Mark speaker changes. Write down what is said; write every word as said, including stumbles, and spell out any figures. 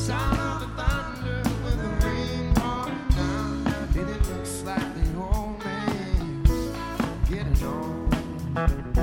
Speaker 1: sound of the thunder when the rain falling down. And it looks like the old man's getting on.